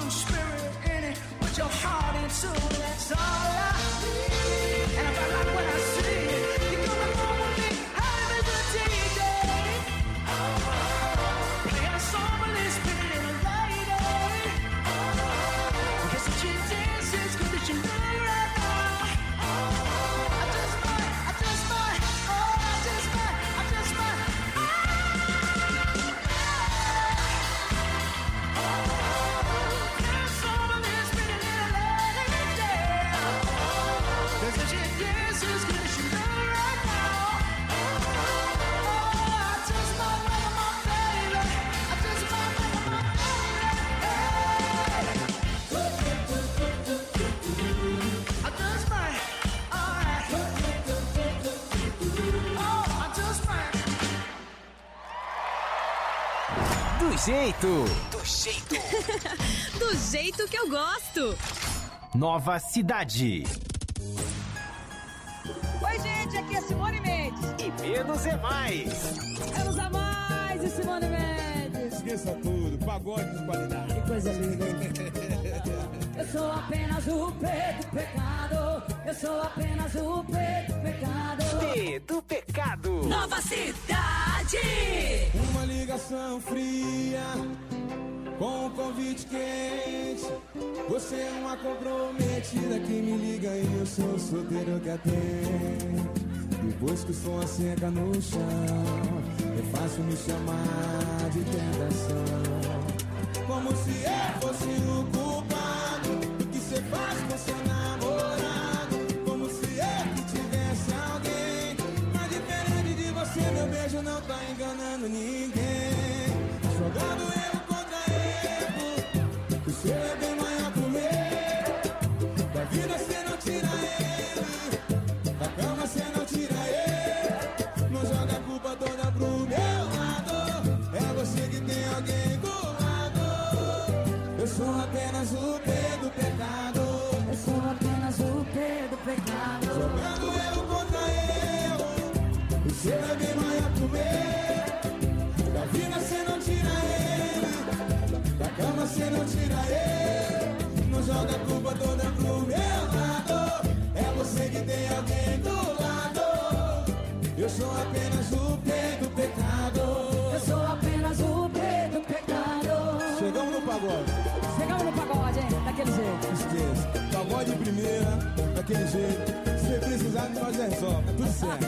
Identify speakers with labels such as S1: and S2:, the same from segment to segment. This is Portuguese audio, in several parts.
S1: own spirit in it, with your heart and soul. That's all I need. And if I like what I see, you're gonna go with me, having a DJ. Play a song with this pretty little lady. Guess what she dances, good that you know right now. I just might, oh, I just might.
S2: Do jeito
S3: do jeito que eu gosto.
S2: Nova Cidade.
S4: Oi, gente, aqui é Simone Mendes.
S2: E menos é mais.
S4: Menos a mais e Simone Mendes.
S5: Esqueça tudo, pagode de qualidade.
S4: Que coisa linda. Eu sou apenas o P do pecado. Eu sou apenas o P do pecado.
S2: P do pecado.
S3: Nova Cidade.
S5: Uma ligação fria com um convite quente. Você é uma comprometida que me liga e eu sou solteiro que atende. Depois que o som asseca no chão, é fácil me chamar de tentação. Como se eu fosse o culpado do que você faz com seu namorado. Como se eu que tivesse alguém. Mas diferente de você, meu beijo não tá enganando ninguém. Jogando erro contra erro, o seu é bem maior que o meu. Da vida cê não tira ele, da cama cê não tira ele. Não joga a culpa toda pro meu lado, é você que tem alguém do lado. Eu sou apenas o P do pecado.
S4: Eu sou apenas o P do pecado.
S5: Jogando erro contra erro, o seu é bem maior que o meu. Da vida cê não tira ele, da cama cê não tira ele. Não joga a culpa toda pro meu lado, é você que tem alguém do lado. Eu sou apenas o P do pecado.
S4: Eu sou apenas o P do pecado.
S5: Chegamos no pagode.
S4: Chegamos no pagode, hein? Daquele jeito.
S5: Esqueça, pagode de primeira, daquele jeito. Se precisar de nós resolve, tá tudo certo.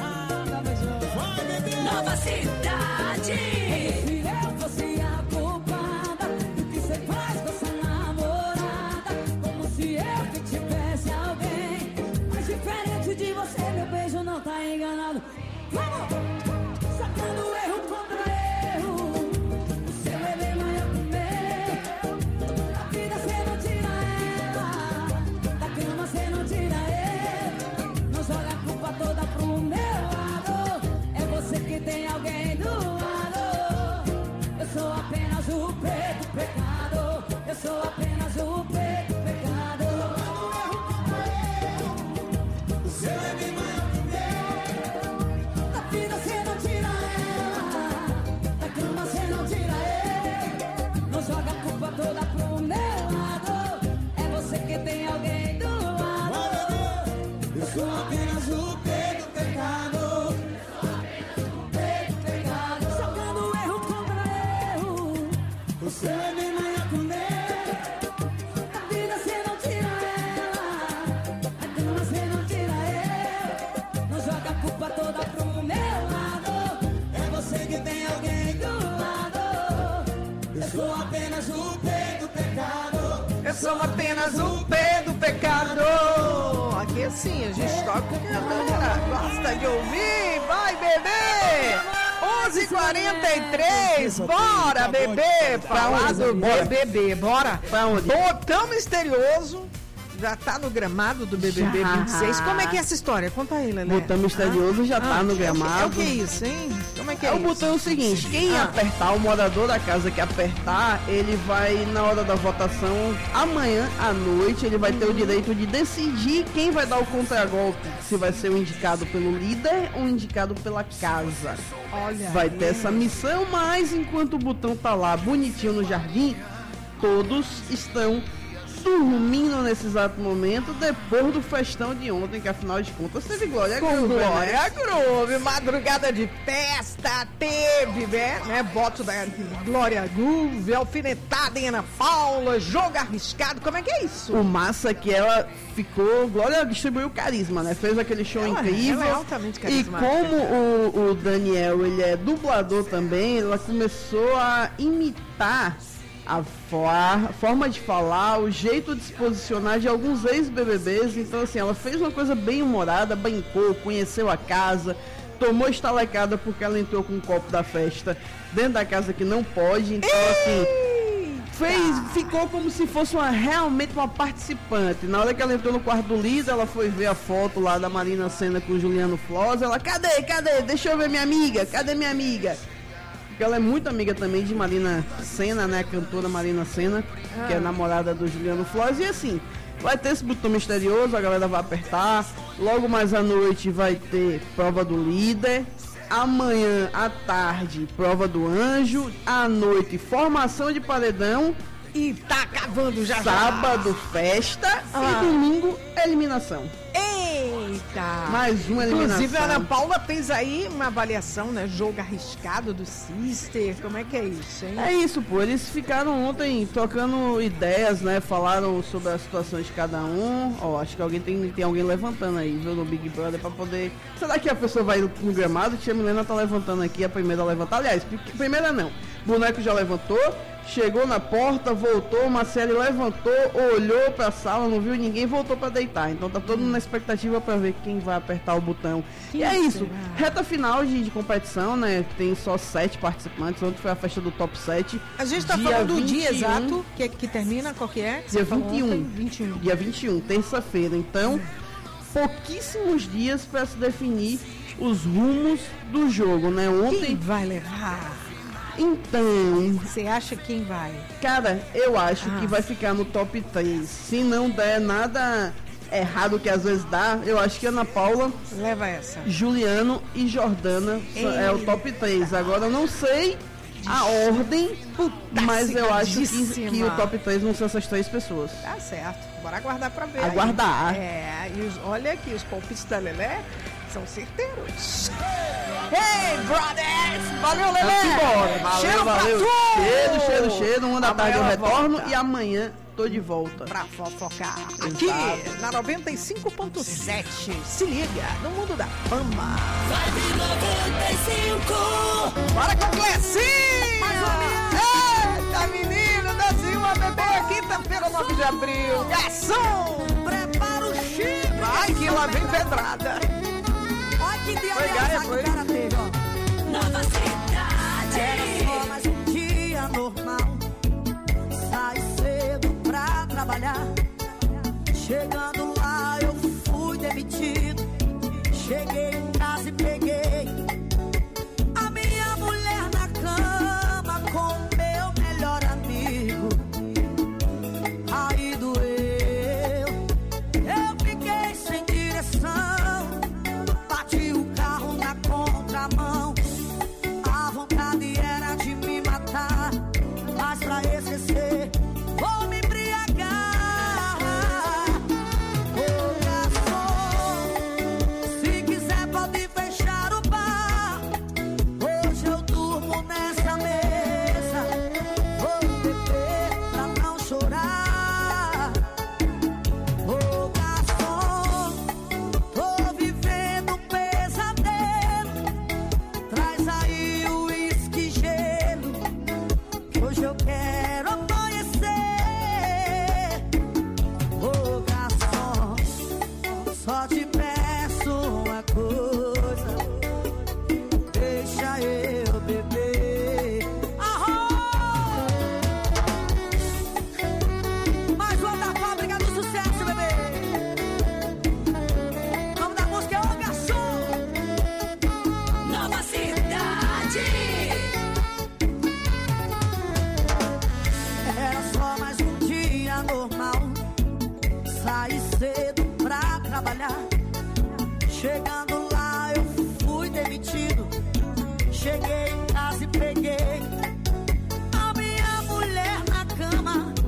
S5: Vai, bebê!
S3: Nova Cidade.
S4: Se eu fosse a culpada do que você faz com essa namorada. Como se eu que tivesse alguém. Mas diferente de você, meu beijo não tá enganado. Vamos! Sacando erro contra erro, o seu é bem maior que o meu. Da vida cê não tira ela, da cama cê não tira ele. Não joga a culpa toda pro meu lado, é você que tem alguém do lado. Eu sou apenas o P do pecado. Eu sou apenas o P do pecado.
S5: O seu é bem maior que o meu.
S4: Da vida cê não tira ela, da cama cê não tira ele. Não joga a culpa toda pro meu lado, é você que tem alguém do lado.
S5: Eu sou apenas o P do pecado.
S4: P do pecado. Jogando erro contra erro,
S5: O seu é bem maior que o meu.
S4: da vida cê não tira ela, da cama cê não tira ele. Não joga a culpa toda pro meu lado,
S5: É você que tem alguém do
S4: lado.
S5: Eu sou apenas o P do pecado.
S6: Eu sou apenas o P do pecado. Aqui assim, a gente toca o que a galera gosta de ouvir. Vai, bebê! 11h43, bora, bebê! Falar do BBB, bora!
S7: Pra onde?
S6: Botão Misterioso já tá no gramado do BBB
S7: Já.
S6: 26. Como é que é essa história? Conta aí, Lelé.
S7: Botão misterioso já tá no gramado.
S6: É o que é isso, hein? Como é que é
S7: É o
S6: isso?
S7: botão é o seguinte, quem apertar, o morador da casa que apertar, ele vai, na hora da votação, amanhã à noite, ele vai ter o direito de decidir quem vai dar o contragolpe, se vai ser o indicado pelo líder ou indicado pela casa.
S6: Olha
S7: Vai
S6: aí.
S7: ter essa missão, mas enquanto o botão tá lá bonitinho no jardim, todos estão dormindo nesse exato momento, depois do festão de ontem, que afinal de contas teve Glória Groove.
S6: Glória Groove, madrugada de festa, teve, né? Voto da Glória Groove, alfinetada em Ana Paula, jogo arriscado, como é que é isso?
S7: O massa é que ela ficou... Glória distribuiu carisma, né? Fez aquele show incrível.
S6: Ela é altamente
S7: E
S6: carismática.
S7: como o Daniel, ele é dublador também, ela começou a imitar a forma de falar, o jeito de se posicionar de alguns ex-BBBs. Então, assim, ela fez uma coisa bem humorada, brincou, conheceu a casa, tomou estalecada porque ela entrou com um copo da festa dentro da casa que não pode. Então, assim, ficou como se fosse realmente uma participante. Na hora que ela entrou no quarto do líder, ela foi ver a foto lá da Marina Sena com o Juliano Floss. Ela, cadê? Deixa eu ver minha amiga, cadê minha amiga? Porque ela é muito amiga também de Marina Sena, né? A cantora Marina Sena, que é namorada do Juliano Floss. E assim, vai ter esse botão misterioso, a galera vai apertar. Logo mais à noite vai ter prova do líder. Amanhã à tarde, prova do anjo. À noite, formação de paredão.
S6: E tá acabando já.
S7: Sábado, festa. E domingo, eliminação.
S6: Eita!
S7: Mais uma eliminação.
S6: Inclusive, a Ana Paula fez aí uma avaliação, né? Jogo arriscado do Sister. Como é que é isso, hein?
S7: É isso, pô. Eles ficaram ontem trocando ideias, né? Falaram sobre as situações de cada um. Ó, acho que tem alguém levantando aí, viu, no Big Brother pra poder... Será que a pessoa vai no gramado? Tia Milena tá levantando aqui, a primeira a levantar. Aliás, primeira não. Boneco já levantou. Chegou na porta, voltou, Marcele levantou, olhou pra sala, não viu ninguém, voltou pra deitar. Então tá todo mundo na expectativa pra ver quem vai apertar o botão. E é isso, reta final de competição, né? Tem só 7 participantes. Ontem foi a festa do top 7.
S6: A gente tá falando do dia exato que termina, qual que é?
S7: Dia 21.
S6: 21.
S7: Dia 21, terça-feira. Então, pouquíssimos dias pra se definir os rumos do jogo, né?
S6: Quem
S7: Ontem...
S6: vai levar?
S7: Então,
S6: Você acha quem vai?
S7: cara, eu acho que vai ficar no top 3. Se não der nada errado que às vezes dá, eu acho que Ana Paula,
S6: Leva essa.
S7: Juliano e Jordana é o top 3. Agora eu não sei a ordem, mas eu acho que o top 3 vão ser essas 3 pessoas.
S6: Tá certo. Bora aguardar pra ver.
S7: Aguardar.
S6: É, e olha aqui, os palpites da Lelé são certeiros. Hey, brothers! Valeu, Lelé!
S7: Vamos embora.
S6: Cheiro
S7: Valeu.
S6: pra tu!
S7: Cheiro. 1 da tarde eu
S6: Amanhã
S7: retorno
S6: volta.
S7: e amanhã tô de volta.
S6: Pra fofocar aqui na 95.7. Se liga, no mundo da fama. Bora com o Clecinho! Eita, menino, dancinho uma bebê, quinta-feira, 9 de abril. Garçom, prepara o chip. Vai que lá vem pedrada.
S4: Olha que dia
S6: Foi, Gaia,
S4: que
S6: foi.
S4: o cara teve, ó.
S3: Nova cidade.
S4: Era só mais um dia normal. Sai cedo pra trabalhar. Chegando lá eu fui demitido. Cheguei em casa e peguei a minha mulher na cama com o meu melhor amigo. Aí doeu, eu fiquei sem direção. Bati o carro na contramão. A vontade era de me matar, mas pra esquecer vou me embriagar. Ô garçom, se quiser pode fechar o bar. Hoje eu durmo nessa mesa. Vou beber pra não chorar. Ô garçom, tô vivendo um pesadelo. Traz aí o uísque e gelo, que hoje eu quero amanhecer. Ô garçom, só te peço uma coisa, deixa eu beber. Arroz! Mais uma da fábrica do sucesso, bebê. O nome da música é Ô Garçom.
S3: Nova cidade.
S4: Era só mais um dia normal. Saí cedo pra trabalhar. Chegando lá eu fui demitido. Cheguei em casa e peguei a minha mulher na cama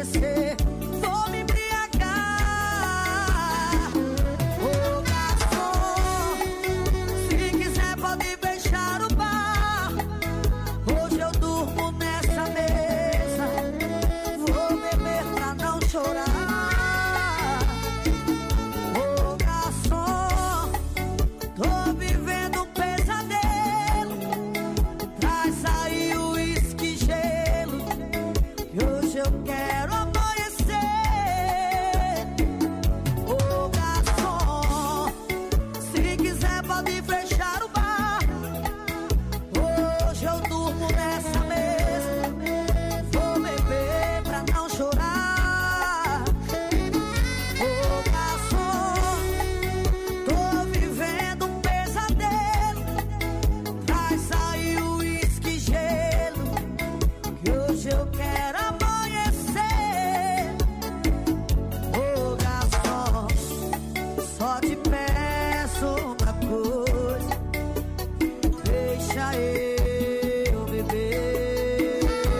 S4: amanhecer. Vou me embriagar. Ô garçom, se quiser pode fechar o bar. Hoje eu durmo nessa mesa. Vou beber pra não chorar. Ô garçom, tô vivendo um pesadelo. Traz aí o uísque e gelo, que hoje eu quero amanhecer. Ô garçom, se quiser pode fechar o bar. Hoje eu durmo nessa mesa. Vou beber pra não chorar. Ô garçom, tô vivendo um pesadelo. Traz aí o uísque e gelo, que hoje eu quero amanhecer. Ô garçom, só te peço uma coisa, deixa eu beber.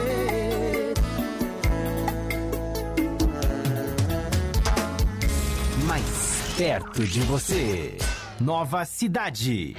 S2: Mais perto de você. Nova Cidade.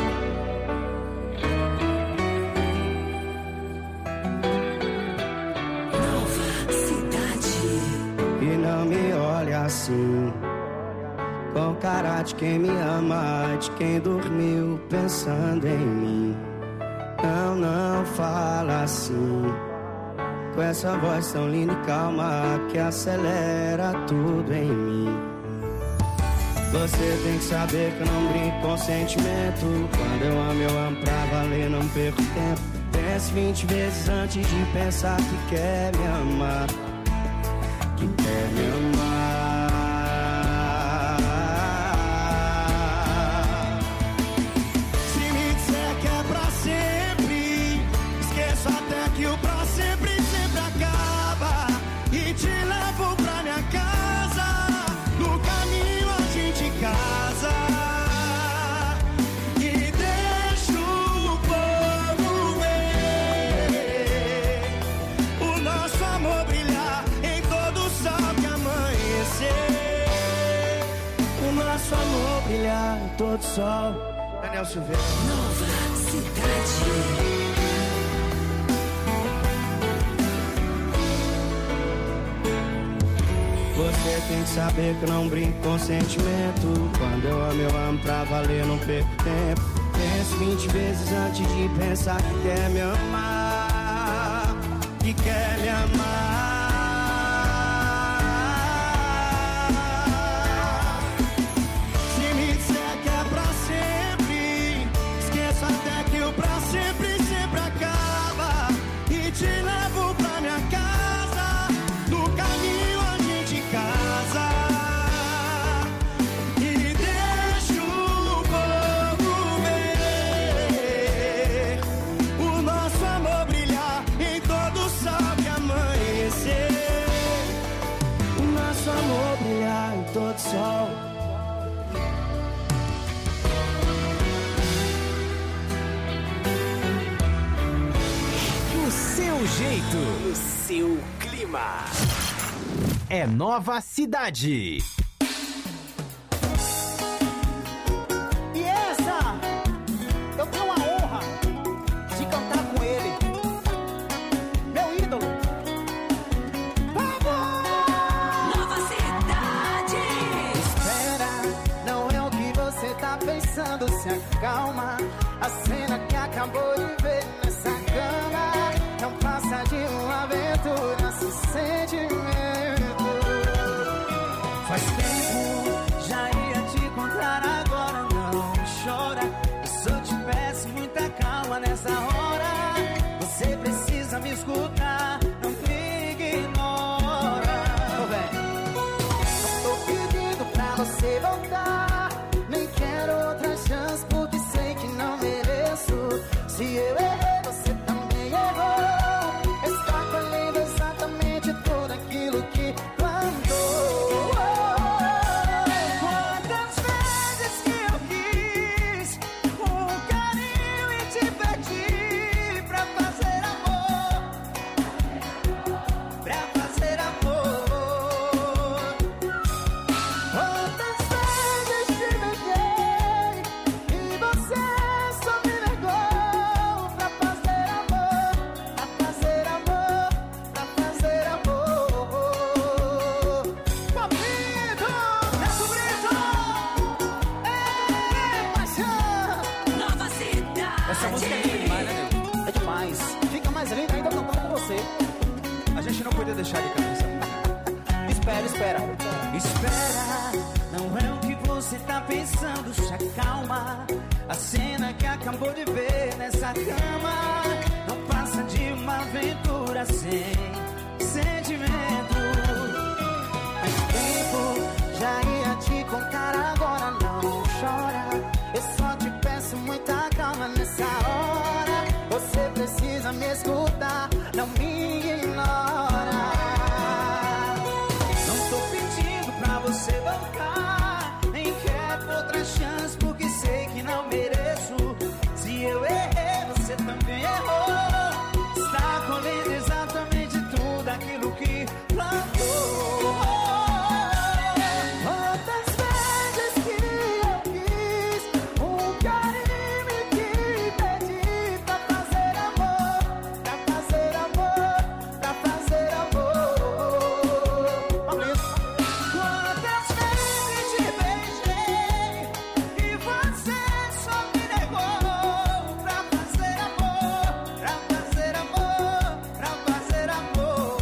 S8: E não me olhe assim, com cara de quem me ama, de quem dormiu pensando em mim. Não, não fala assim, com essa voz tão linda e calma que acelera tudo em mim. Você tem que saber que eu não brinco com sentimento. Quando eu amo pra valer, não perco tempo. Pense 20 vezes antes de pensar que quer me amar, que quer me amar. Se me disser que é pra sempre, esqueço até que o pra sempre sempre acaba. E te levo pra minha casa, no caminho a gente casa. E deixo o povo ver o nosso amor brilhar em todo o sol que amanhecer. O nosso amor brilhar em todo o sol. Daniel Silveira.
S3: Nova Cidade.
S8: Você tem que saber que eu não brinco com sentimento. Quando eu amo pra valer, não perco tempo. Penso 20 vezes antes de pensar que quer me amar, que quer me amar. Se me disser que é pra sempre, esqueço até que o pra sempre sempre acaba. E te levo pra minha casa, no caminho a gente casa. E deixo o povo ver o nosso amor brilhar em todo o sol que amanhecer. O nosso amor brilhar em todo o sol.
S2: O seu jeito. O seu clima. É Nova Cidade.
S9: E essa, eu tenho a honra de cantar com ele, meu ídolo.
S3: Nova Cidade.
S9: Espera, não é o que você tá pensando, se acalma. A cena que acabou de ver nessa cama não passa de uma aventura sem sentimento. Faz tempo, já ia te contar, agora não chora. Eu só te peço muita calma nessa hora. Você precisa me escutar, não me ignora. Ô, velho, eu tô pedindo pra você voltar. Nem quero outra chance porque sei que não mereço. Se eu errei, você também errou. Está colhendo exatamente tudo aquilo que plantou. Quantas vezes que eu quis um carinho e te pedi pra fazer amor, você. A gente não podia deixar de cantar essa música. Espera, espera. Espera, não é o que você tá pensando, se acalma. A cena que acabou de ver nessa cama não passa de uma aventura sem sentimento. Faz tempo, já ia te contar, agora não chora. Eu só te peço muita calma nessa hora. Você precisa me escutar, não me ignora. Não tô pedindo pra você voltar, nem quero outra chance porque sei que não mereço. Se eu errei, você também errou. Está colhendo exatamente tudo aquilo que plantou. Quantas vezes que eu quis um carinho e te pedi pra fazer amor, pra fazer amor, pra fazer amor. Quantas vezes te beijei e você só me negou, pra fazer amor, pra fazer amor, pra fazer amor.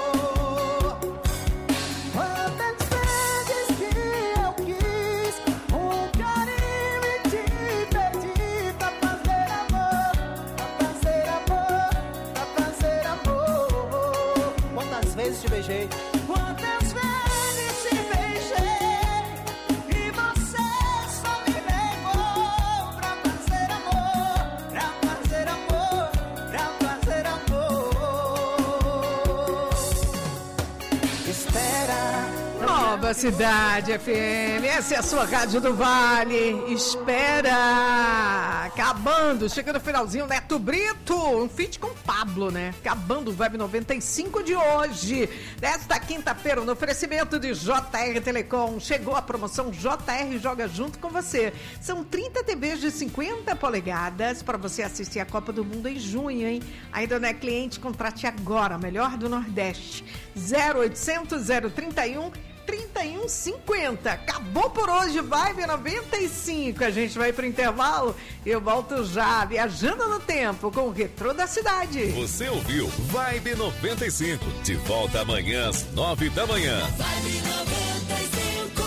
S9: Quantas vezes que eu quis um carinho e te pedi pra fazer amor, pra fazer amor, pra fazer amor. Quantas vezes te beijei? Quantas vezes te beijei e você só me negou, pra fazer amor, pra fazer amor, pra fazer amor. Espera.
S6: Nova Cidade FM, essa é a sua Rádio do Vale. Espera! Acabando, chega no finalzinho, Neto Brito, um feat com Pablo, né? Acabando o Vibe 95 de hoje. Desta quinta-feira, no oferecimento de JR Telecom, chegou a promoção JR Joga Junto com você. São 30 TVs de 50 polegadas para você assistir a Copa do Mundo em junho, hein? Ainda não é cliente? Contrate agora, melhor do Nordeste. 0800 031 3150. Acabou por hoje, Vibe 95. A gente vai pro intervalo. Eu volto já, viajando no tempo com o Retrô da Cidade.
S10: Você ouviu Vibe 95. De volta amanhã às 9 da manhã.
S3: Vibe 95.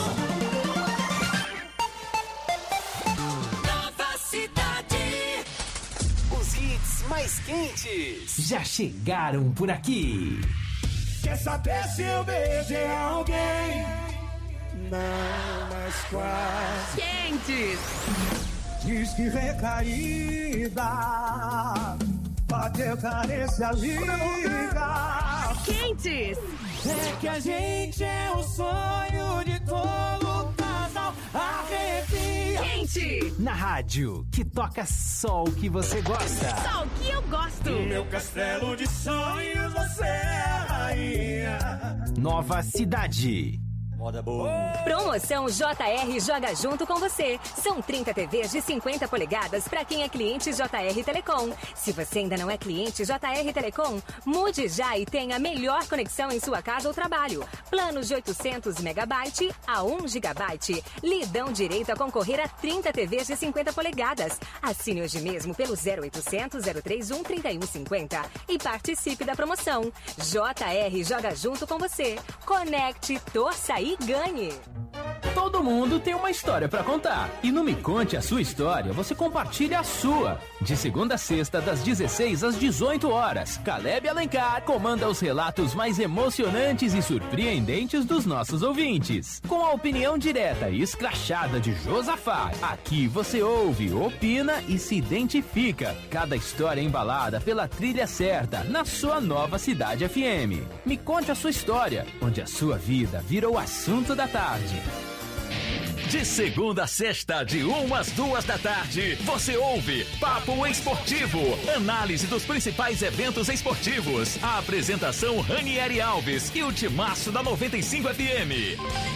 S3: Nova Cidade.
S2: Os hits mais quentes já chegaram por aqui.
S5: Quer saber se eu beijei alguém? Não, mas quase.
S6: Quentes.
S5: Diz que recaída, bateu carência, liga.
S6: Quentes.
S5: É que a gente é o sonho de todo casal, arrepia.
S6: Quente.
S2: Na rádio, que toca só o que você gosta.
S6: Só o que eu gosto.
S5: No meu castelo de sonhos você é a rainha.
S2: Nova Cidade.
S5: Moda boa.
S11: Promoção JR Joga Junto com você. São 30 TVs de 50 polegadas para quem é cliente JR Telecom. Se você ainda não é cliente JR Telecom, mude já e tenha a melhor conexão em sua casa ou trabalho. Planos de 800 megabyte a 1 gigabyte. Lhe dão direito a concorrer a 30 TVs de 50 polegadas. Assine hoje mesmo pelo 0800 031 3150 e participe da promoção. JR Joga Junto com você. Conecte, torça e ganhe.
S12: Todo mundo tem uma história pra contar. E no Me Conte a Sua História, você compartilha a sua. De segunda a sexta, das 16 às 18 horas, Caleb Alencar comanda os relatos mais emocionantes e surpreendentes dos nossos ouvintes. Com a opinião direta e escrachada de Josafá, aqui você ouve, opina e se identifica. Cada história embalada pela trilha certa, na sua Nova Cidade FM. Me Conte a Sua História, onde a sua vida vira o assunto da tarde.
S10: De segunda a sexta, de 1 às 2 da tarde, você ouve Papo Esportivo, análise dos principais eventos esportivos. A apresentação Ranieri Alves e o timaço da 95 FM.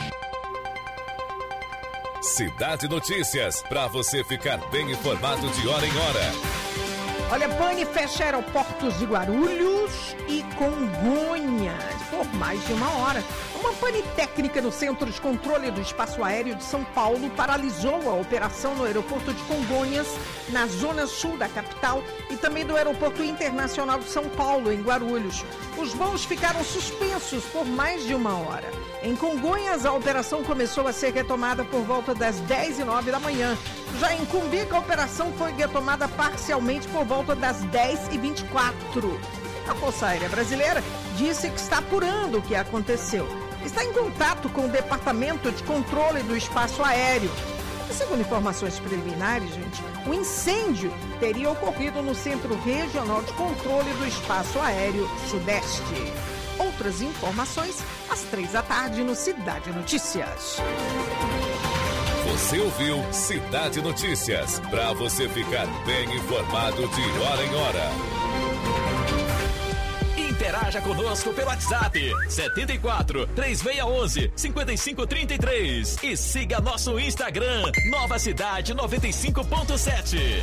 S10: Cidade Notícias, para você ficar bem informado de hora em hora.
S6: Olha, Pane fecha aeroportos de Guarulhos e Congonhas por mais de uma hora. Uma pane técnica no Centro de Controle do Espaço Aéreo de São Paulo paralisou a operação no aeroporto de Congonhas, na zona sul da capital. capital e também do Aeroporto Internacional de São Paulo, em Guarulhos. Os voos ficaram suspensos por mais de 1 hora. Em Congonhas, a operação começou a ser retomada por volta das 10h09 da manhã. Já em Cumbica, a operação foi retomada parcialmente por volta das 10h24. A Força Aérea Brasileira disse que está apurando o que aconteceu. Está em contato com o Departamento de Controle do Espaço Aéreo. E segundo informações preliminares, gente, o incêndio teria ocorrido no Centro Regional de Controle do Espaço Aéreo Sudeste. Outras informações às 15h no Cidade Notícias.
S13: Você ouviu Cidade Notícias, para você ficar bem informado de hora em hora.
S10: Interaja conosco pelo WhatsApp 74 3611 5533 e siga nosso Instagram Nova Cidade 95.7.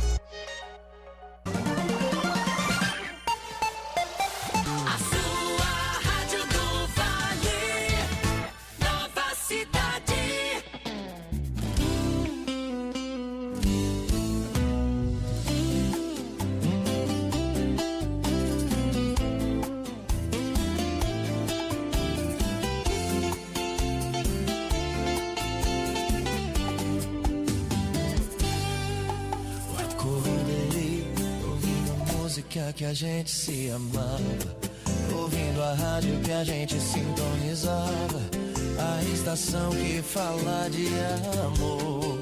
S14: Que a gente se amava, ouvindo a rádio que a gente sintonizava, a estação que fala de amor.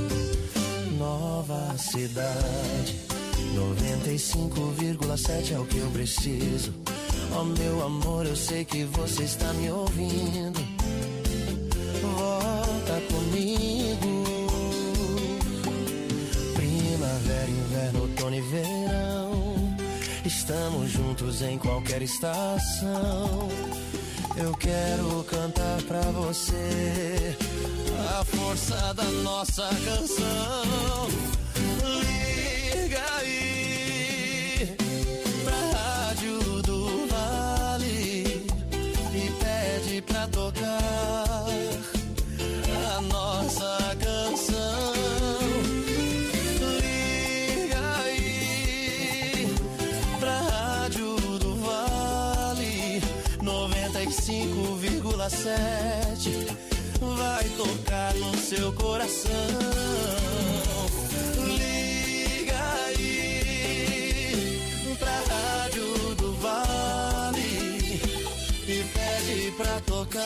S14: Nova Cidade 95,7 é o que eu preciso. Oh meu amor, eu sei que você está me ouvindo. Volta comigo. Primavera, inverno, outono e verão, estamos juntos em qualquer estação. Eu quero cantar pra você a força da nossa canção. Liga aí pra Rádio do Vale e pede pra tocar a nossa canção. Vai tocar no seu coração. Liga aí pra Rádio do Vale e pede pra tocar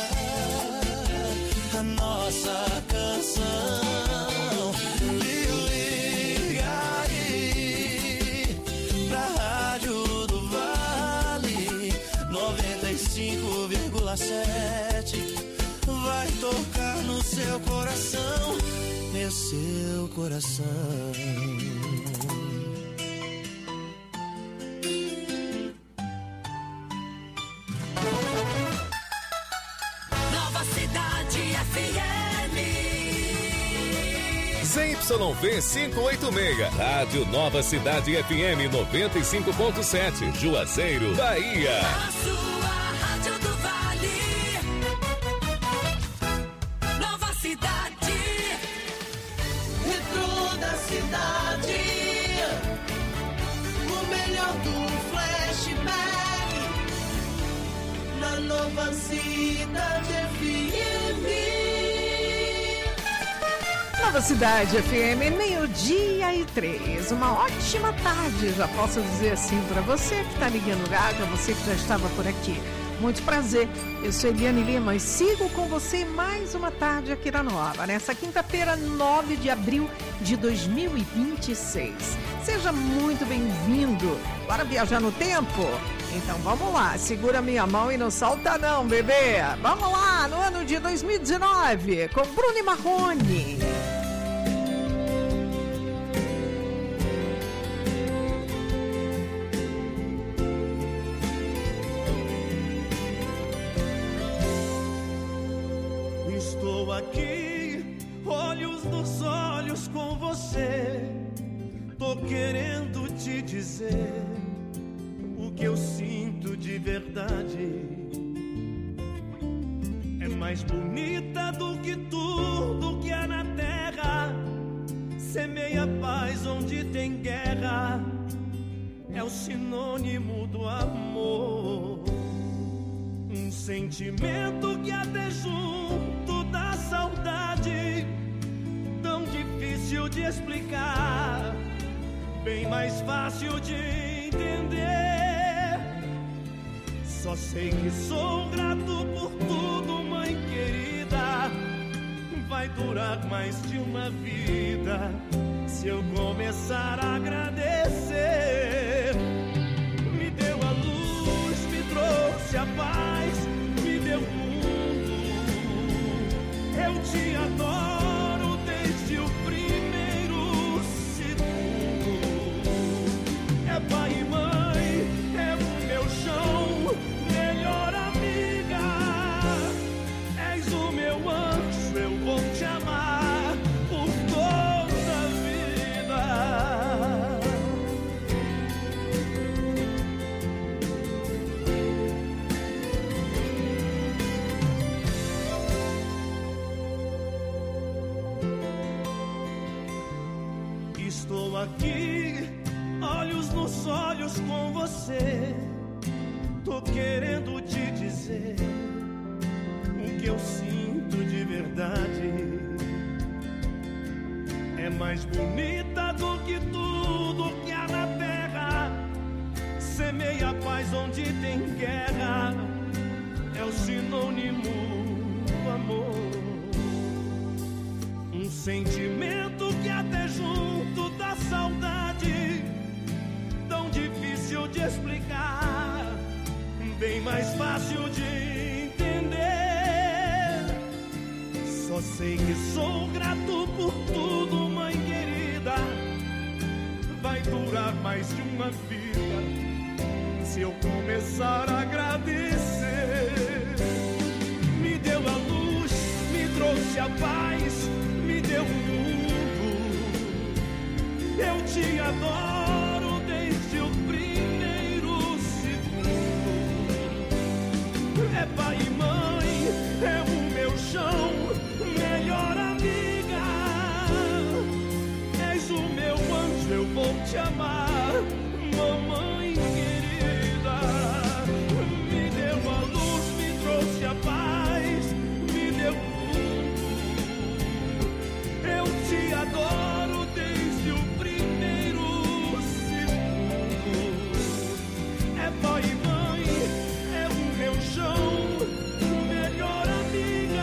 S14: a nossa canção. Liga aí pra Rádio do Vale 95,7. Vai tocar no seu coração, meu seu coração.
S3: Nova Cidade FM.
S13: ZYV 586, Rádio Nova Cidade FM 95.7, Juazeiro, Bahia.
S3: A sua Rádio do Vale. Nova Cidade.
S1: Retrô da cidade. O melhor do flashback. Na Nova Cidade FM.
S6: Nova Cidade FM, 12h03. Uma ótima tarde, já posso dizer assim para você que está ligando o rádio, você que já estava por aqui. Muito prazer, eu sou Eliane Lima e sigo com você mais uma tarde aqui na Nova, nessa quinta-feira, 9 de abril de 2026. Seja muito bem-vindo. Bora viajar no tempo? Então vamos lá, segura minha mão e não solta não, bebê. Vamos lá, no ano de 2019, com Bruno e Marrone.
S1: Estou aqui, olhos nos olhos com você. Tô querendo te dizer o que eu sinto de verdade. É mais bonita do que tudo que há na terra.
S15: semeia paz onde tem guerra, é o sinônimo do amor. Um sentimento que até junto da saudade, tão difícil de explicar, bem mais fácil de entender. Só sei que sou grato por tudo, mãe querida. Vai durar mais de uma vida se eu começar a agradecer. Me deu a luz, me trouxe a paz, me deu o mundo. Eu te adoro desde o primeiro segundo. É pai e mãe, é o meu chão, melhor amiga. És o meu anjo, eu vou te amar por toda a vida. Estou aqui, olhos nos olhos com você. Tô querendo te dizer o que eu sinto de verdade. É mais bonita do que tudo que há na terra. Semeia a paz onde tem guerra, é o sinônimo do amor. Um sentimento que até junto da saudade, tão difícil de explicar, bem mais fácil de entender. Só sei que sou grato por tudo, mãe querida. Vai durar mais de uma vida se eu começar a agradecer. Me deu a luz, me trouxe a paz, me deu o mundo. Eu te adoro desde o primeiro segundo. É pai e mãe, é o meu chão, melhor amiga. És o meu anjo, eu vou te amar, mamãe querida. Me deu a luz, me trouxe a paz, me deu o mundo. Eu te adoro desde o primeiro segundo. É pai e mãe, é o meu chão, melhor amiga.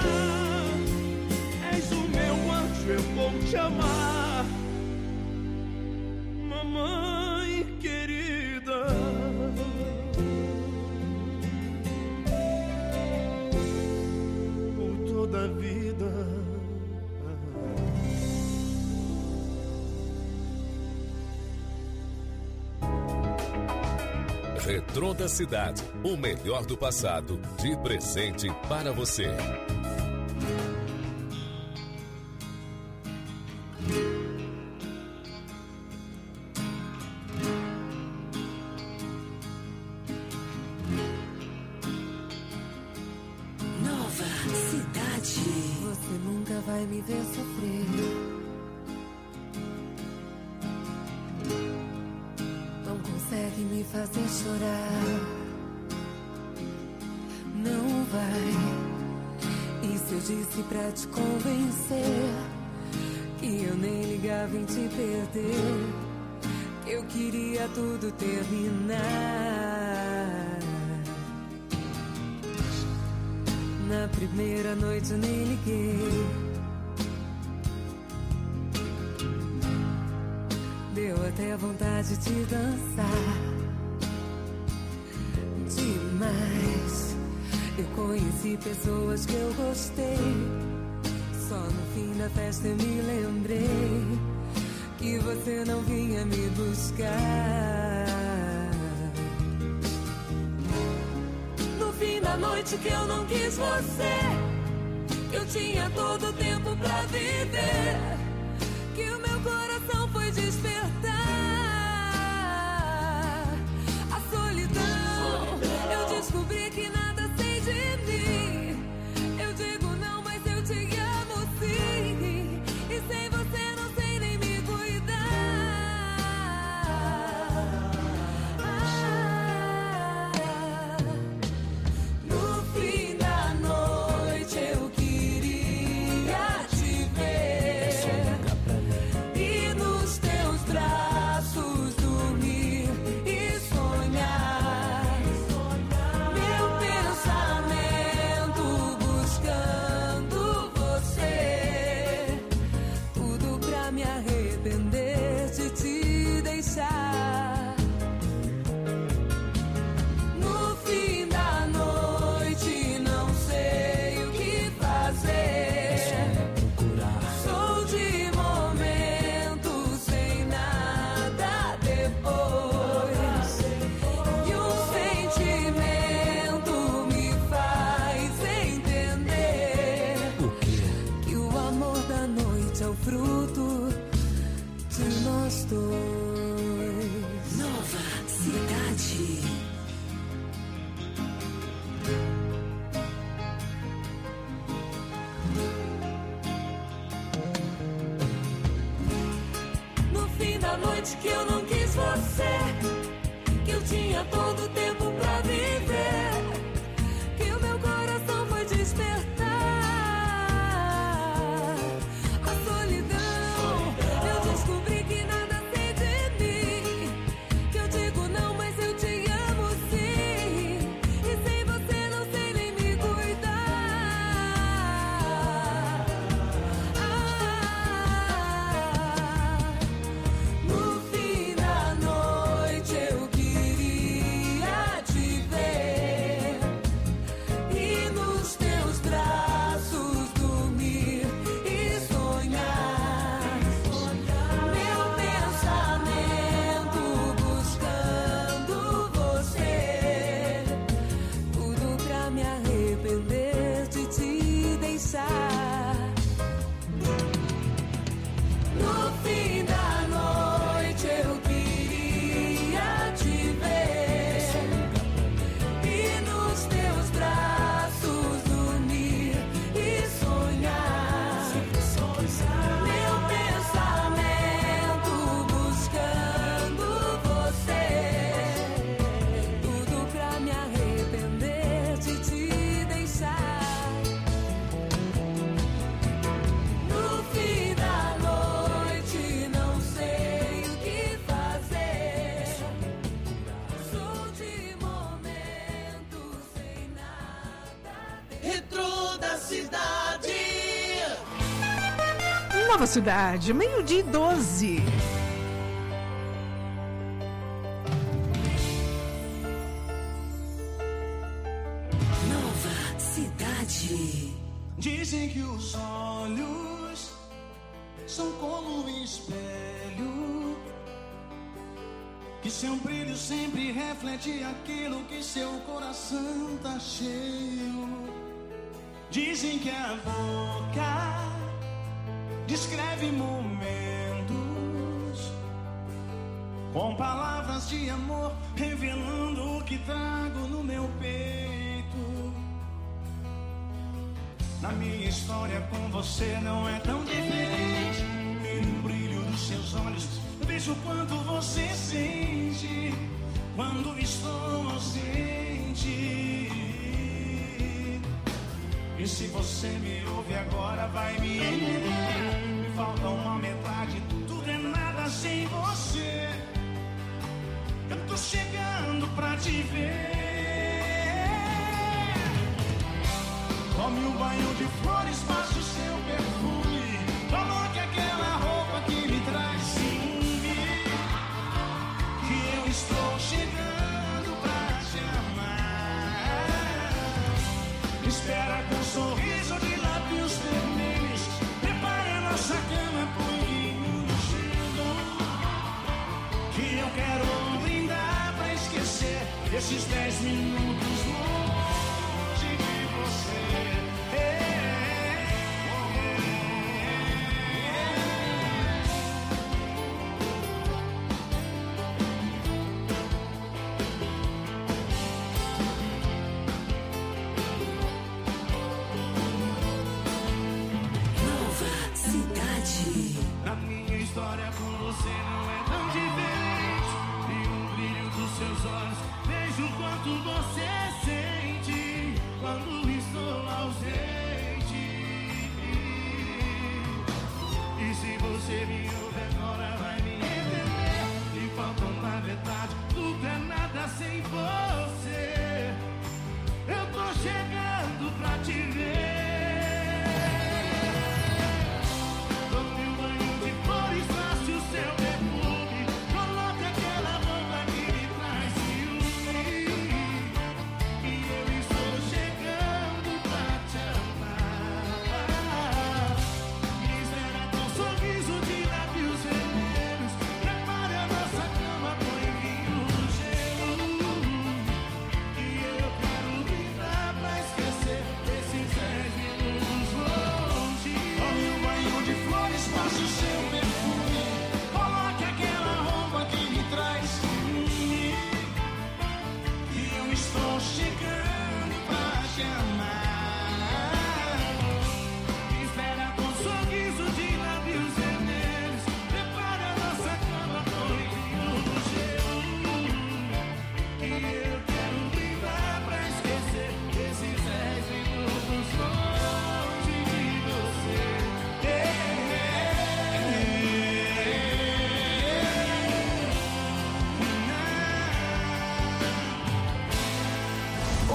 S15: És o meu anjo, eu vou te amar, mamãe querida. Por toda a vida.
S13: Retrô da Cidade, o melhor do passado, de presente para você.
S3: Nova Cidade.
S4: Você nunca vai me ver sofrer. Não consegue me fazer chorar. Não vai. E se eu disse pra te convencer que eu nem ligava em te perder, que eu queria tudo terminar. Na primeira noite eu nem liguei. Deu até vontade de dançar. Demais. Eu conheci pessoas que eu gostei. Só no fim da festa eu me lembrei que você não vinha me buscar. No fim da noite que eu não quis você, que eu tinha todo o tempo pra viver, que o meu coração foi despertar. A solidão, eu descobri que nada sei de mim. Eu digo não, mas eu te amo sim. E sem você não sei noite que eu não quis você, que eu tinha todo o tempo pra viver, que o meu coração foi despertar. A solidão, eu descobri que nada sei de mim, que eu digo não, mas eu te amo sim, e sem você não sei nem me cuidar. No fim da noite eu queria te ver e nos teus braços dormir e sonhar. Meu pensamento buscando você, tudo pra me arrepender de te deixar. No fim da noite eu queria te ver e nos teus braços dormir e sonhar. Meu pensamento buscando você, tudo pra me arrepender de te deixar. No fim da noite não sei o que fazer, sou de momento sem nada.
S1: Retrô da cidade.
S6: Nova Cidade, meio-dia e 12.
S3: Nova Cidade.
S1: Dizem que os olhos são como um espelho, que seu brilho sempre reflete aquilo que seu coração tá cheio. Dizem que a boca descreve momentos com palavras de amor, revelando o que trago no meu peito. Na minha história com você não é tão diferente, e no brilho dos seus olhos vejo quanto você sente quando estou ausente. E se você me ouve agora vai me entender, me falta uma metade, tudo é nada sem você. Eu tô chegando pra te ver. Tome um banho de flores, passe o seu perfume, coloque aquela roupa que me traz ciúme, que eu estou chegando pra te amar. Espera com um sorriso de lábios vermelhos, prepare a nossa cama, põe vinho no gelo, que eu quero brindar pra esquecer esses 10 minutos longe de você.
S3: Nova Cidade.
S1: Na minha história com você não é tão diferente, e o brilho dos seus olhos vejo o quanto você sente quando estou ausente. E se você me ouve agora vai me entender, e falta uma metade, tudo é nada sem você. Eu tô chegando pra te ver. Tome um banho de flores, passe o seu perfume, coloque aquela roupa que me traz ciúme, e eu estou chegando pra te amar. Me espera com um sorriso de lábios vermelhos, prepare a nossa cama, põe vinho no gelo,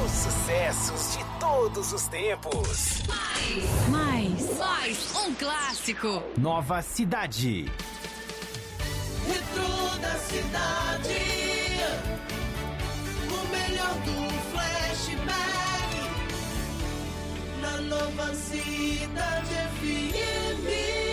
S2: Os sucessos de todos os tempos.
S16: Mais um clássico.
S2: Nova Cidade.
S1: Retro da cidade, o melhor do flashback na Nova Cidade FM.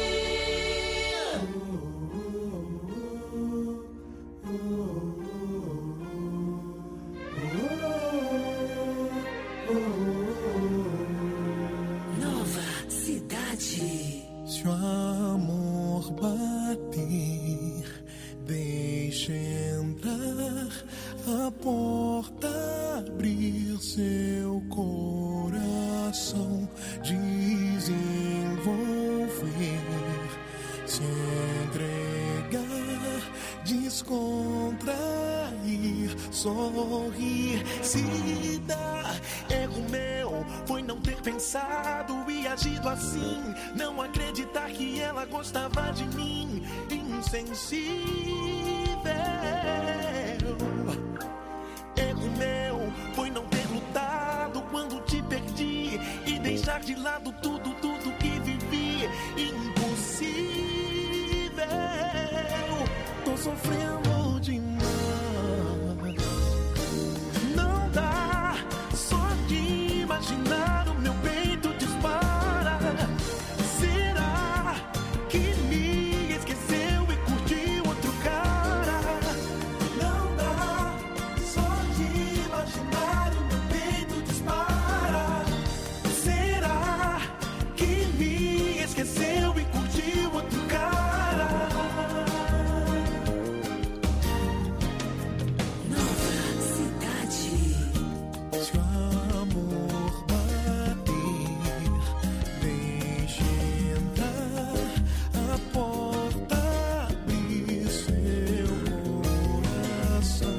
S3: Nova Cidade.
S14: Se o amor bater, deixe entrar, a porta abrir, seu coração desenvolver, se entregar, descontrair, sorrir, se dar. Erro meu foi não ter pensado e agido assim, não acreditar que ela gostava de mim, insensível. Erro meu foi não ter lutado quando te perdi e deixar de lado tudo que vivi, impossível. Tô sofrendo demais. Não dá, só de imaginar o meu peito dispara. Será que me esqueceu e curtiu outro cara? Não dá, só de imaginar o meu peito dispara. Será que me esqueceu e curtiu outro cara?
S3: Nova Cidade.
S14: Se o amor bater, deixe entrar, a porta abrir, seu coração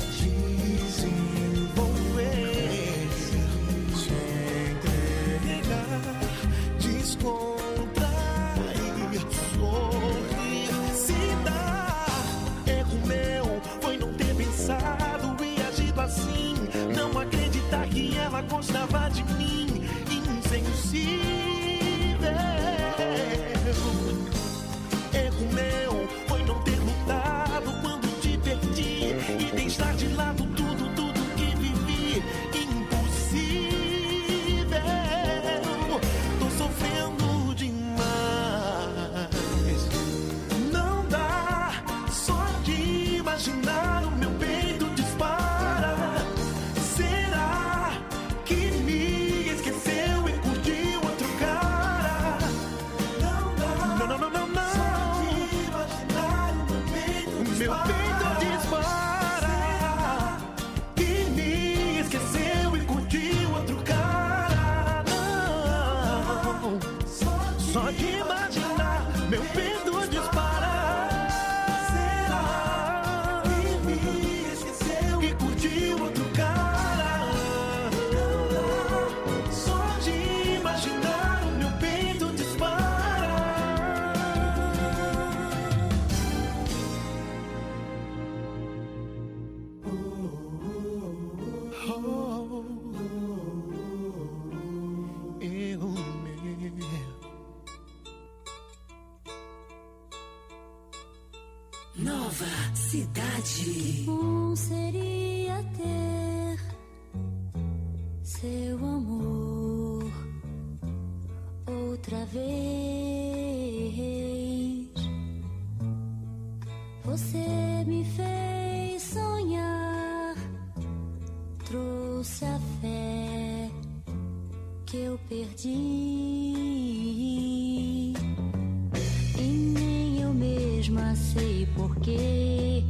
S14: desenvolver, se entregar, descontrair, sorrir, se dar. Erro meu foi não ter pensado e agido assim, não acreditar que ela gostava de mim, insensível. Erro meu foi não ter lutado quando te perdi e deixar de lado tudo que vivi, impossível. Tô sofrendo demais. Não dá, só de imaginar o meu peito dispara. Será que me esqueceu e curtiu outro cara? Não dá, não. Só de imaginar o meu peito dispara. Que me esqueceu e curtiu outro cara? Não, só de imaginar meu peito dispara. Será que me esqueceu e curtiu outro cara? Só de imaginar o meu peito dispara. Erro meu.
S3: Nova Cidade.
S4: Bom seria ter seu amor outra vez. Você me fez sonhar, trouxe a fé que eu perdi. E nem eu mesma sei porquê.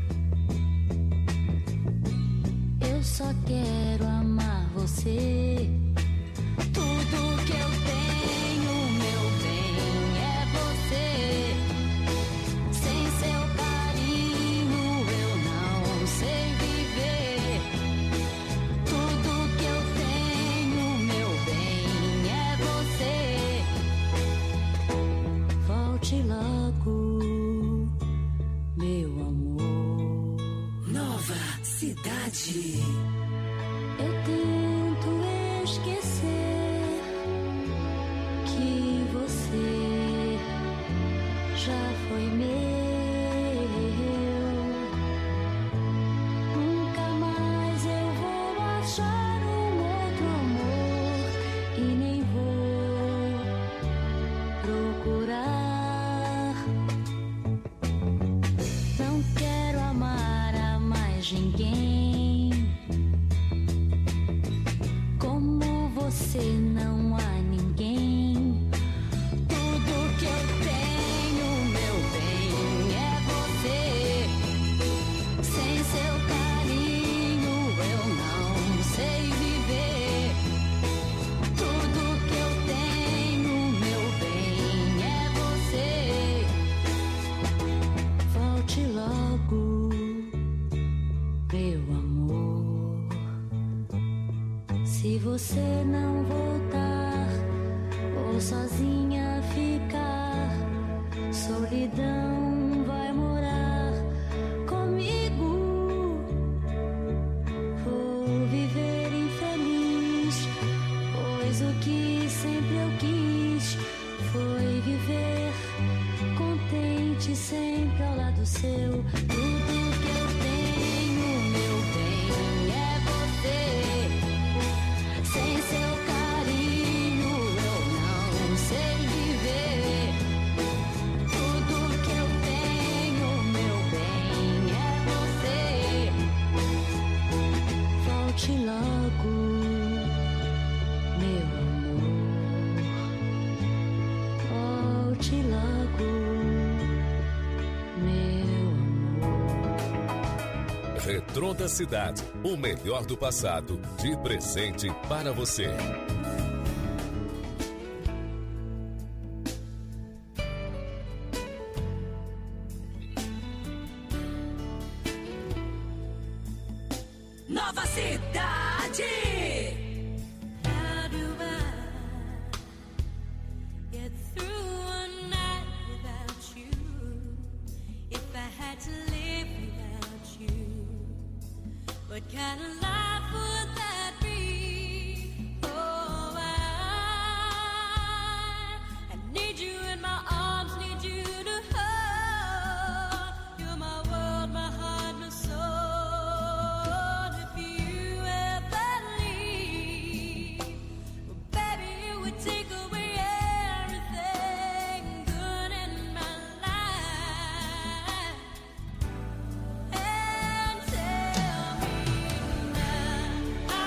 S4: Eu só quero amar você. Tudo que eu tenho, meu bem, é você. Sem seu carinho eu não sei viver. Tudo que eu tenho, meu bem, é você. Volte logo, meu amor.
S3: Nova Cidade.
S4: Eu tenho você não há ninguém. Tudo que eu tenho, meu bem, é você. Sem seu carinho eu não sei viver. Tudo que eu tenho, meu bem, é você. Volte logo, meu amor. Se você não voltar ou sozinha ficar, solidão vai morar comigo. Vou viver infeliz, pois o que sempre eu quis foi viver contente sempre ao lado seu. Tudo que eu tenho, meu bem, é você. Sem seu carinho eu não sei viver. Tudo que eu tenho, meu bem, é você. Volte logo, meu amor. Volte logo, meu amor.
S13: Retrô da Cidade, o melhor do passado, de presente para você.
S3: Nova Cidade.
S4: How do I get through a night without you? If I had to live without you, what kind of life would that be? Oh, I need you in my arms, need you to hold. You're my world, my heart, my soul. If you ever leave, well, baby, it would take away everything good in my life. And tell me now, how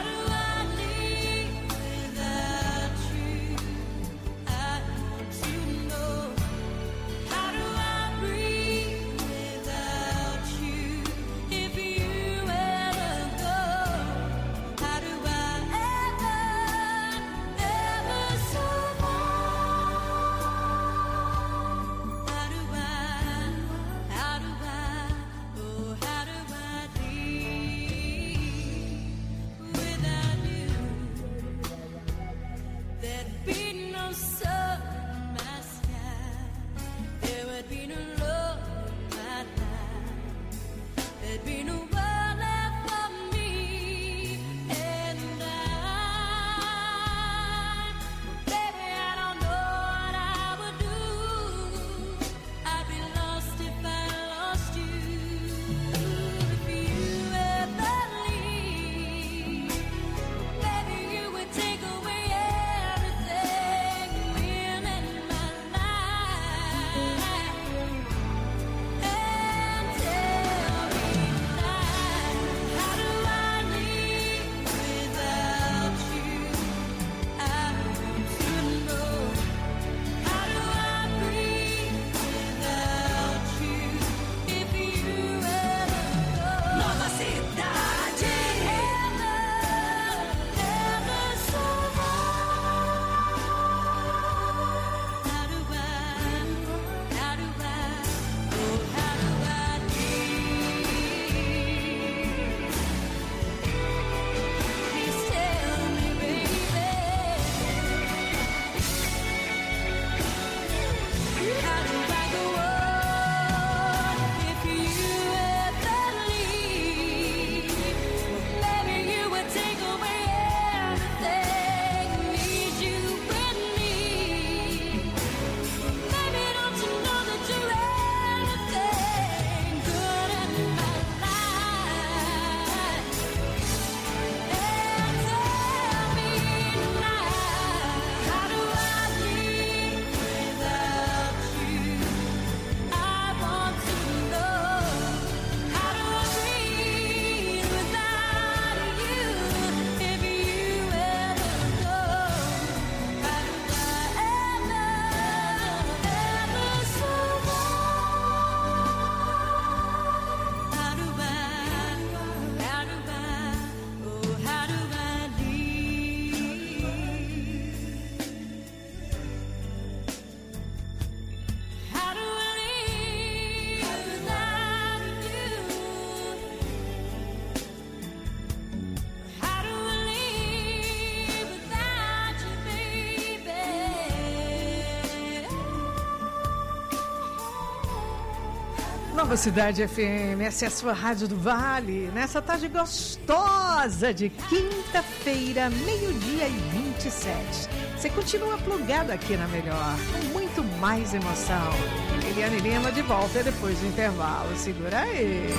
S16: Nova Cidade FM, essa é a sua Rádio do Vale, nessa tarde gostosa de quinta-feira, 12h27. Você continua plugado aqui na Melhor, com muito mais emoção. Eliane Lima de volta depois do intervalo, segura aí.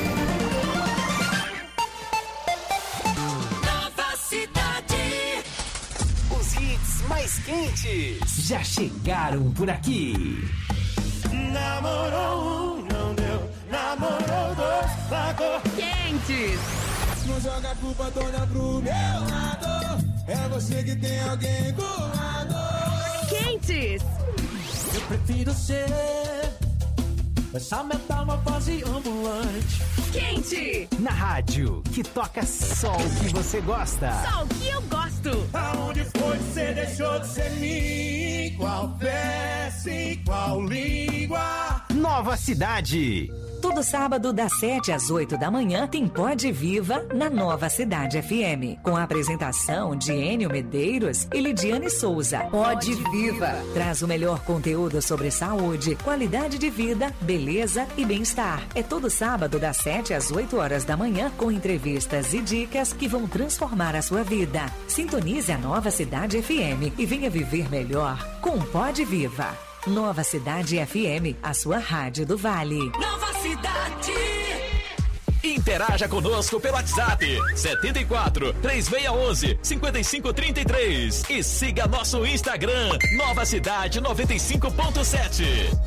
S2: Nova Cidade. Os hits mais quentes já chegaram por aqui.
S1: Namorou um, não deu. Namorou dois, largou.
S16: Quentes.
S5: Não joga a culpa toda pro meu lado. É você que tem alguém do lado.
S16: Quentes.
S1: Eu prefiro ser essa metamorfose ambulante.
S16: Quente.
S2: Na rádio que toca só o que você gosta.
S16: Só o que eu gosto.
S1: Aonde foi que você deixou de ser mim? Qual peça e qual língua?
S2: Nova Cidade.
S17: Todo sábado, das 7 às 8 da manhã, tem Pode Viva na Nova Cidade FM. Com a apresentação de Enio Medeiros e Lidiane Souza. Pode Viva traz o melhor conteúdo sobre saúde, qualidade de vida, beleza e bem-estar. É todo sábado, das 7 às 8 horas da manhã, com entrevistas e dicas que vão transformar a sua vida. Sintonize a Nova Cidade FM e venha viver melhor com Pode Viva. Nova Cidade FM, a sua rádio do Vale.
S2: Nova Cidade.
S10: Interaja conosco pelo WhatsApp 74 3611 5533 e siga nosso Instagram Nova Cidade 95.7.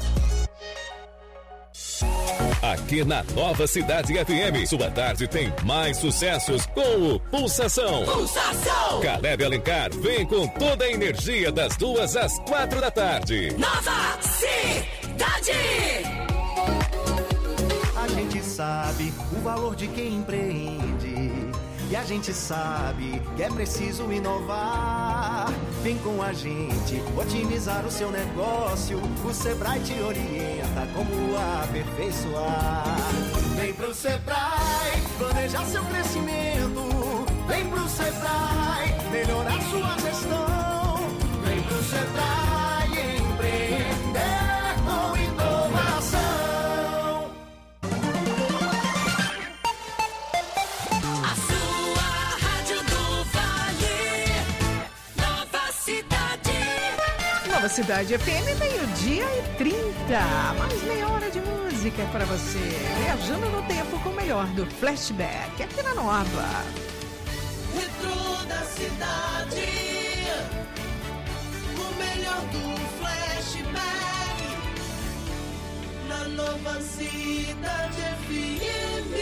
S13: Aqui na Nova Cidade FM, sua tarde tem mais sucessos com o Pulsação.
S2: Pulsação!
S13: Caleb Alencar vem com toda a energia das 2 às 4 da tarde.
S2: Nova Cidade!
S9: A gente sabe o valor de quem empreende. E a gente sabe que é preciso inovar. Vem com a gente otimizar o seu negócio. O Sebrae te orienta como aperfeiçoar. Vem pro Sebrae planejar seu crescimento. Vem pro Sebrae melhorar sua gestão. Vem pro Sebrae empreender com inovação.
S16: Nova Cidade FM, 12h30. Mais meia hora de música para você. Viajando no tempo com o melhor do Flashback. Aqui na Nova.
S1: Retrô da cidade. O melhor do Flashback. Na Nova Cidade FM.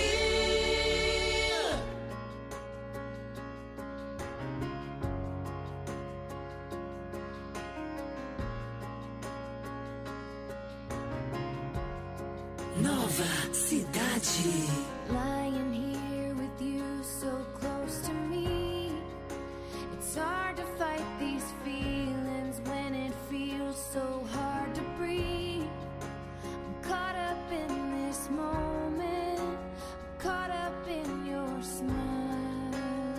S3: Nova Cidade.
S4: Lying here with you so close to me. It's hard to fight these feelings when it feels so hard to breathe. I'm caught up in this moment. I'm caught up in your smile.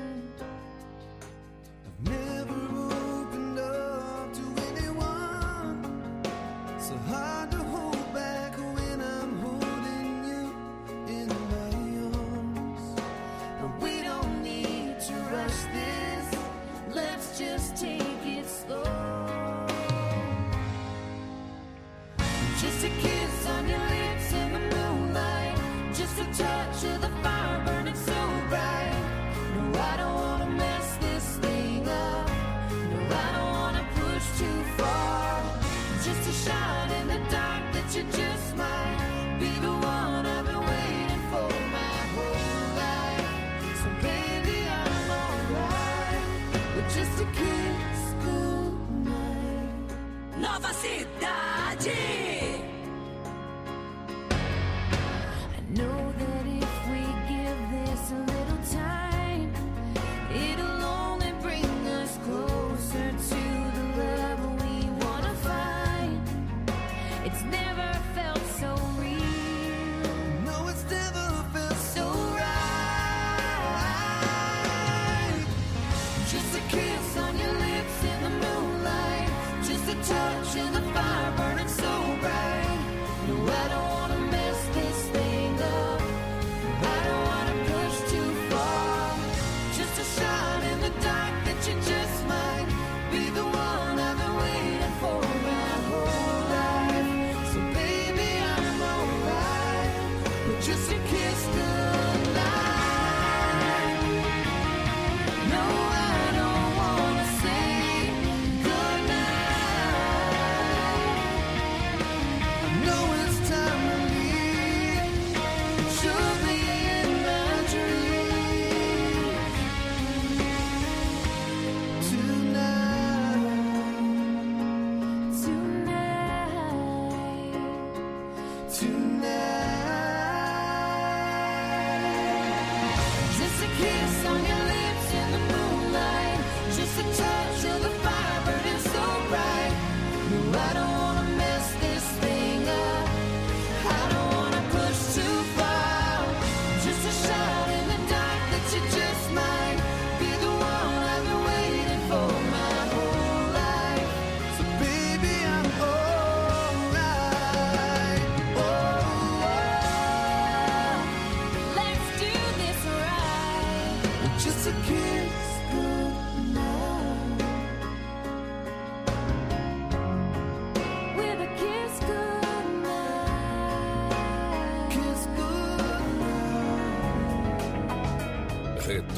S5: I've never opened up to anyone. So hard to hold back when I'm holding you in my arms.
S4: But we don't need to rush this. Let's just take it slow. Just a kiss on your lips in the moonlight. Just a touch of the fire burning so bright. No, I don't wanna mess this thing up. No, I don't wanna push too far. Just a shine in the dark that you just might be the one I've been waiting for my whole life. So baby, I'm alright with just a kiss goodnight.
S2: Nova Cidade.
S4: I know that if we give this a little time, it'll only bring us closer to the love we wanna find. It's never felt so real.
S5: No, it's never felt
S4: So right. Just a kiss on your lips in the moonlight. Just a touch of the fire burning so bright. No, I don't wanna mess this thing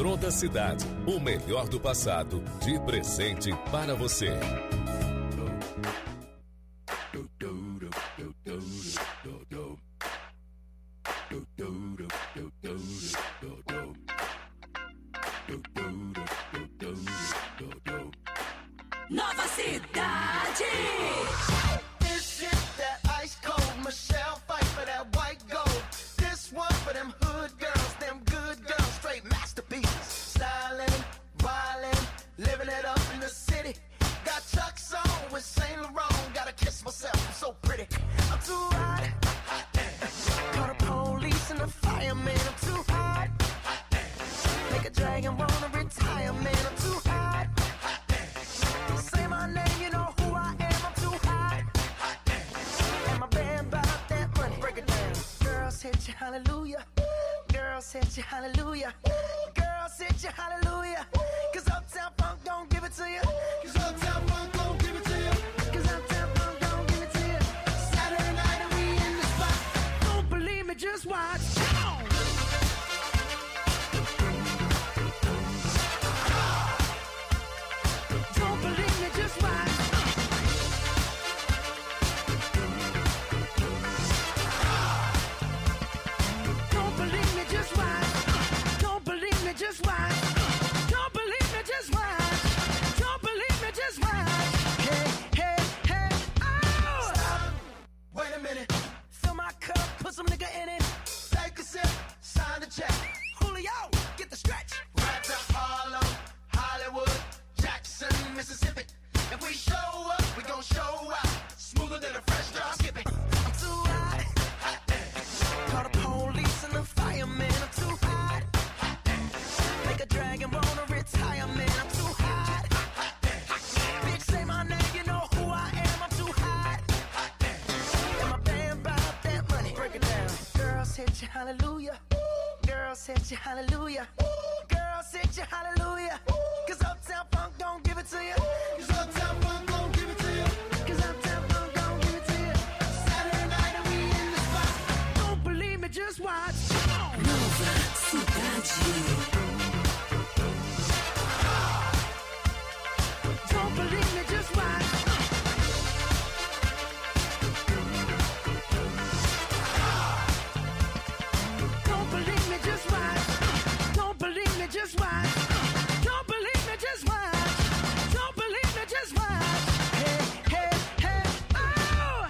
S13: Metrô da cidade, o melhor do passado, de presente para você.
S3: Nova Cidade.
S1: This shit that ice cold. Michelle fight for that white gold. This one for them hood girls, them good girls, straight masterpieces. Styling, wildin', living it up in the city. Got Chuck's on with Saint Laurent. Gotta kiss myself, I'm so pretty. I'm too hot. Call the police and the fireman. I'm too hot. Make a dragon wanna retire, man. I'm too hot. Say my name, you know who I am. I'm too hot. And my band bought that money. Break it down. Girls hit you, hallelujah. Girls hit you, hallelujah. Girls hit you, hallelujah. Cause Uptown Funk don't give it to you. Cause Uptown Funk don't give it to you. Cause Uptown Funk don't give it to you. Saturday night and we in the spot. Don't believe me, just watch. Come on. Don't believe me, just watch. Don't believe me, just watch. Don't believe me, just watch. Don't believe me, just watch. Don't believe me, just watch. Hey, hey, hey, oh! Stop. Wait a minute. Fill my cup, put some nigga in it. Take a sip, sign the check. Julio, get the stretch. Right to Harlem, Hollywood, Jackson, Mississippi. If we show up, we gon' show out. Smoother than a fresh drop. Skip it. I'm too hot. Call the police and the fireman. I'm too hot. Make a dragon wanna retire, man. I'm too hot. Bitch, say my name, you know who I am. I'm too hot. And my band bought that money. Break it down. Girls hit you, hallelujah. Girls hit you, hallelujah. Girls hit you, hallelujah. Cause Uptown Funk don't give it to you. Cause Uptown Funk don't give it to you. Cause Uptown Funk don't give it to you. Saturday night and we in the spot. Don't believe me, just watch.
S3: Nova Cidade.
S1: Don't believe me, just watch. Don't believe me, just watch. Don't believe me, just watch. Don't believe me, just watch. Don't believe me, just watch. Hey, hey, hey, oh!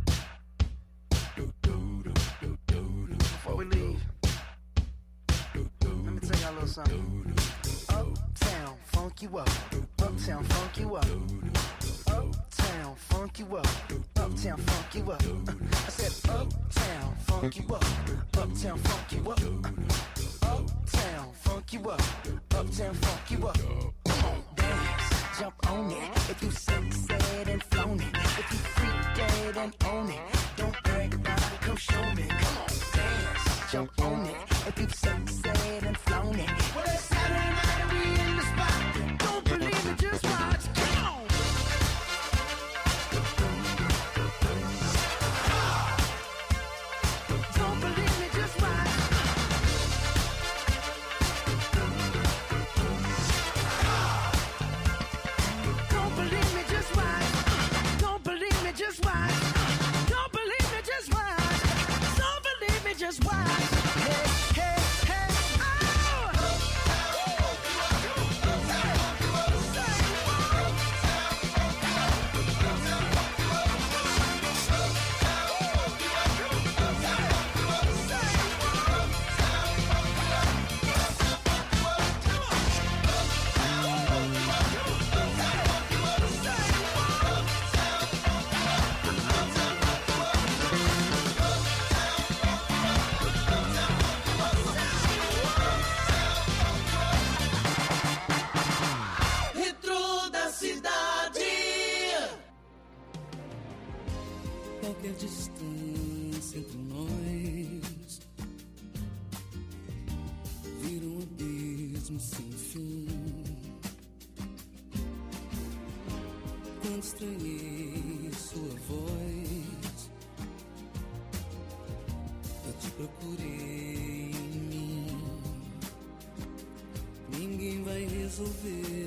S1: Before we leave, let me tell y'all a little something. Uptown, funk you up. Uptown, funk you up. Uptown, funk you up. Uptown, funk you up. I said uptown, funk you up. Uptown, funk you up. Uptown, funk you up. Uptown, funk you up. Come on, dance, jump on it. If you said and flown it. If you freak dead and own it. Don't brag about it, come show me. Come on, dance, jump on it. If you said and flown it. Well, it's Saturday night and we in the spot. Don't believe it, just watch. Come on. Don't believe me, just watch. Don't believe me, just watch. Don't believe me, just watch. Don't believe me, just watch. Don't believe me, just watch. Hey, hey, hey, oh!
S3: Metrô da Cidade.
S18: Qualquer distância entre nós vira um abismo sem fim. Quando estranhei sua voz, eu te procurei em mim. resolver.